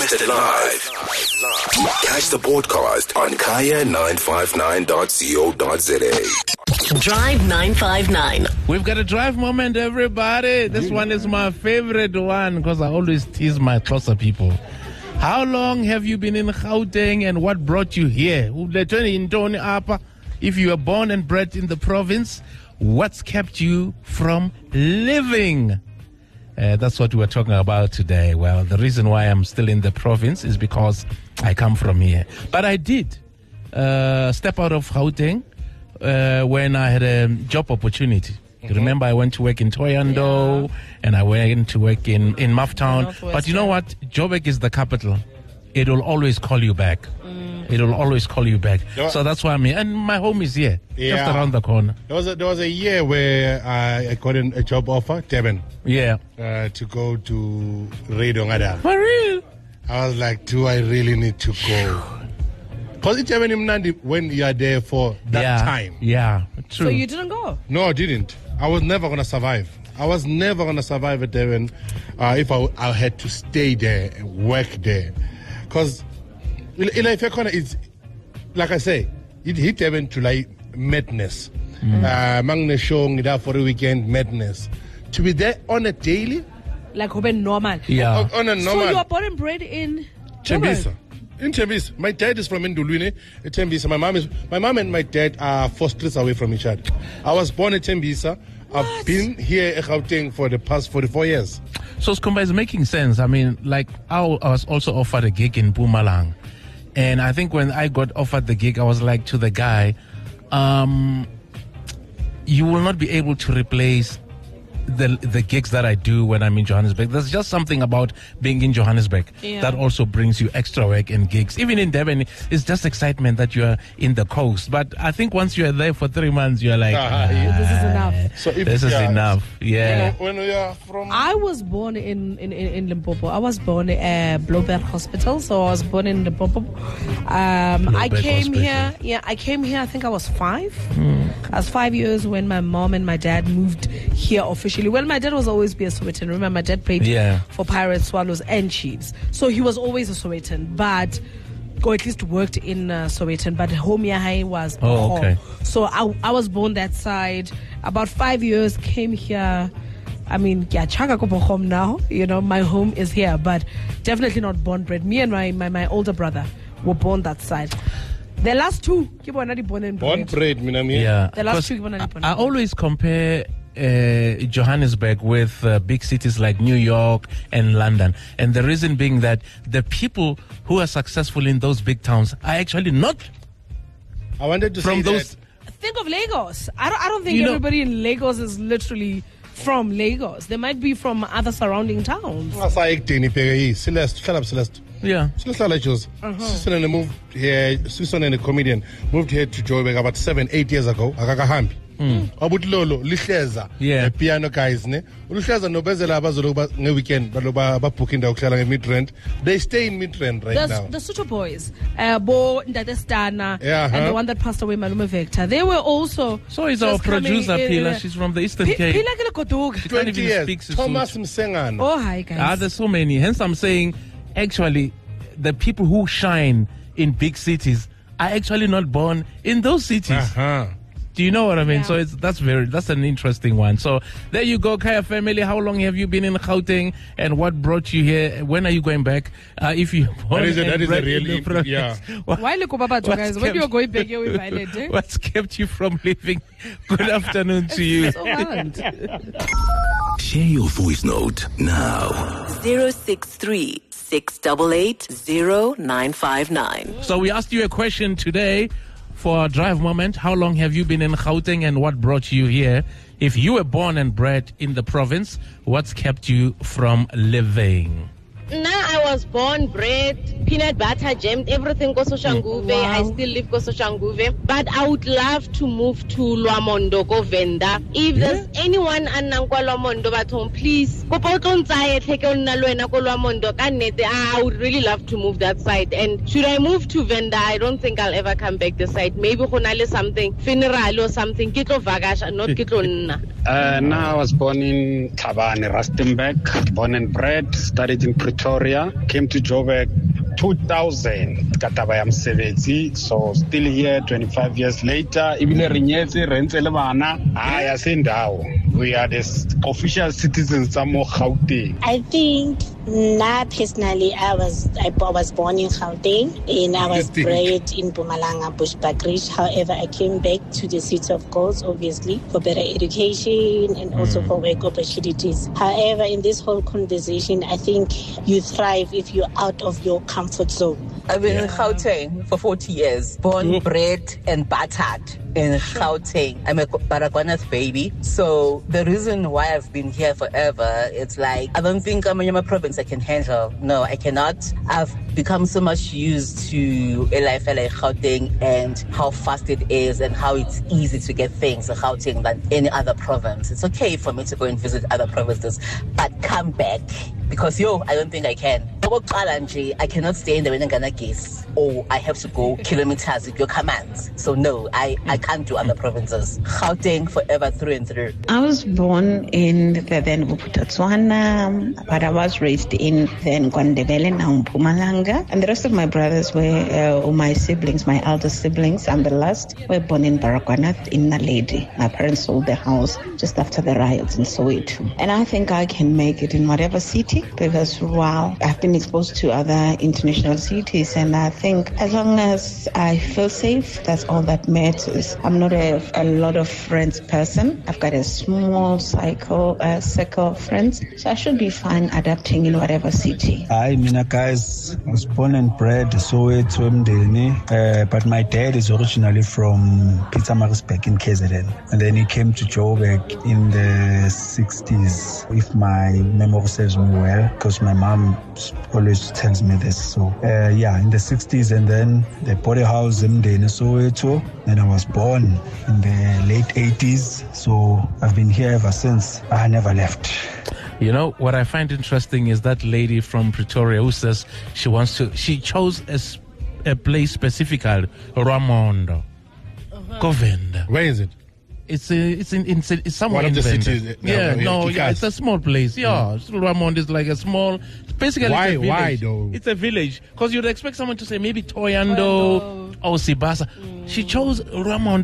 broadcasted live. Catch the podcast on kaya959.co.za. Drive 959. We've got a drive moment, everybody. This one is my favorite one because I always tease my closer people. How long have you been in Gauteng and what brought you here? If you were born and bred in the province, what's kept you from living? That's what we're talking about today. Well, the reason why I'm still in the province is because I come from here. But I did step out of Gauteng when I had a job opportunity. You remember I went to work in Thohoyandou and I went to work in Maftown. But you know what? Joburg is the capital. It will always call you back. It will always call you back. So that's why I'm here. And my home is here, just around the corner. There was a year where I got a job offer, Durban. Yeah. To go to Radio Ngada. For real? I was like, do I really need to go? Because it's Durban Mnandi when you are there for that time. Yeah, true. So you didn't go? No, I didn't. I was never going to survive. I was never going to survive at Durban if I had to stay there and work there. Because it's, like I say, it hit Durban to like madness. Mangne showing that for a weekend, madness. To be there on a daily? Like normal. Yeah. On a normal. So you are born and bred in Tembisa. In Tembisa. My dad is from Ndulwini, Tembisa. My mom and my dad are 4 streets away from each other. I was born in Tembisa. I've been here in Gauteng for the past 44 years. So Skhumba is making sense. I mean, like I was also offered a gig in Mpumalanga. And I think when I got offered the gig, I was like to the guy, you will not be able to replace the gigs that I do when I'm in Johannesburg. There's just something about being in Johannesburg that also brings you extra work and gigs. Even in Durban, it's just excitement that you're in the coast. But I think once you're there for 3 months, you're like, this is enough. So if this is enough. Yeah. When you are from... I was born in Limpopo. I was born at Bloberg Hospital. So I was born in Limpopo. I came here. Yeah, I came here. I think I was 5. I was 5 years when my mom and my dad moved here officially. Well, my dad was always be a Sowetan. Remember, my dad played for Pirates, Swallows, and Chiefs. So he was always a Sowetan, or at least worked in Sowetan. But home here was home. Okay. So I was born that side. About 5 years, came here. I mean, Chaka Kopo home now. You know, my home is here, but definitely not born bred. Me and my older brother were born that side. The last two, born bred, Minami. Yeah. The last two, born and I always compare Johannesburg with big cities like New York and London, and the reason being that the people who are successful in those big towns are actually not. I wanted to from say those. Think of Lagos. I don't think everybody in Lagos is literally from Lagos. They might be from other surrounding towns. Celeste, shut up, Celeste. Yeah. Susan moved here. Susan and a comedian moved here to Joburg about 7-8 years ago. Akakahambi. Abutulolo lihleza piano guys ne ulihleza nobezela abazoloba ngeweekend baloba ababooking ukuhlala ngeMidrand. They stay in Midrand right now. The Sucho Boys, Bo Ndate Stana, and the one that passed away, Malume Vector. They were also. So is our producer Pila. She's from the Eastern Cape. Pila ke Koduga. She can't even years. speak Thomas Sesotho. Msengana. Oh hi guys. There's so many. Hence I'm saying, actually, the people who shine in big cities are actually not born in those cities. Do you know what I mean? So that's an interesting one. So there you go, Kaya family. How long have you been in Gauteng and what brought you here? When are you going back? If you that is a real Why look about you guys? When you're going back here with violent, what's kept you from leaving? Good afternoon to you. So hard. Share your voice note now. 063 688 0959. So we asked you a question today for our drive moment. How long have you been in Gauteng and what brought you here? If you were born and bred in the province, what's kept you from living? Now I was born, bred peanut butter, jammed, everything goes to Shanguve. Wow. I still live goes to Shanguve. But I would love to move to Lwamondo, go Venda. If there's anyone anangwa Lwamondo at home, please. I would really love to move that side. And should I move to Venda, I don't think I'll ever come back this side. Maybe something funeral or something. Kitlo Vagash, not Kitlo Nna. Now I was born in Tabane, Rustenburg, born and bred, studied in Pretoria, came to Joburg 2000. Kataba am 70, so still here 25 years later. Ibile Rinyezi, Rentsele Bana, Ayasindao. We are the official citizens of Gauteng. I think, not personally, I was born in Gauteng and I was bred in Mpumalanga, Bushbuckridge. However, I came back to the City of Goals, obviously, for better education and also for work opportunities. However, in this whole conversation, I think you thrive if you're out of your comfort zone. I've been in Gauteng for 40 years, born, bred, and battered in Gauteng. I'm a Baragwanath baby. So the reason why I've been here forever, it's like, I don't think Amanyama province I can handle. No, I cannot. I've become so much used to LFLA Gauteng and how fast it is and how it's easy to get things in Gauteng than any other province. It's okay for me to go and visit other provinces, but come back. Because I don't think I can. I cannot stay in the Wenangana case, or I have to go kilometers with your commands. So no, I can't do other provinces. Gauteng forever through and through. I was born in the then Bophuthatswana, but I was raised in then Gwandebele, now Mpumalanga. And the rest of my brothers were, my siblings, my elder siblings, I'm the last, were born in Baragwanath in Naledi. My parents sold their house just after the riots in Soweto. And I think I can make it in whatever city, because while I've been exposed to other international cities, and I think as long as I feel safe, that's all that matters. I'm not a lot of friends person. I've got a small circle of friends, so I should be fine adapting in whatever city. Hi, Mina guys. I was born and bred Soweto, Mdeni, but my dad is originally from Pietermaritzburg in KZN, and then he came to Joburg in the 60s, if my memory serves me well, because my mom always tells me this. So in the 60s, and then they bought a house in Soweto, and I was born in the late 80s, so I've been here ever since. I never left. You know, what I find interesting is that lady from Pretoria who says she chose a place specifically, Lwamondo, Govenda. Where is it? It's somewhere one of in the Venda. cities. It's a small place. Lwamondo is like a small. Basically, why though? It's a village, because you'd expect someone to say maybe Toyando or Sibasa. She chose Lwamondo.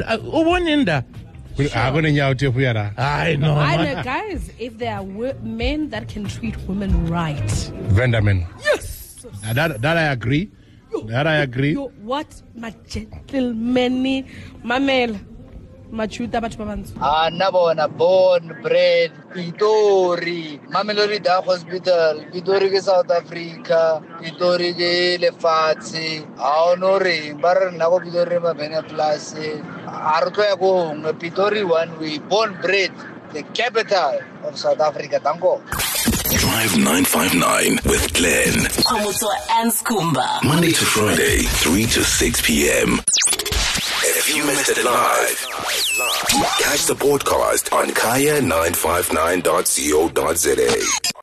I know. Guys, if there are men that can treat women right, Venda men. Yes. That I agree. That I agree. What my gentleman, Mamel. Nabona born, bred, Pitori, Mamelodi Dam Hospital, Pitori ke South Africa, Pitori ke Lefatshe, Honore, Bar Nako Pitori Mabene Plus, Arto ya go Pitori one way, born, bred, the capital of South Africa. Tango. Drive 959 with Glenn. Khomotso and Skumba. Monday to Friday, 3 to 6 p.m. If you missed it live, catch the podcast on kaya959.co.za.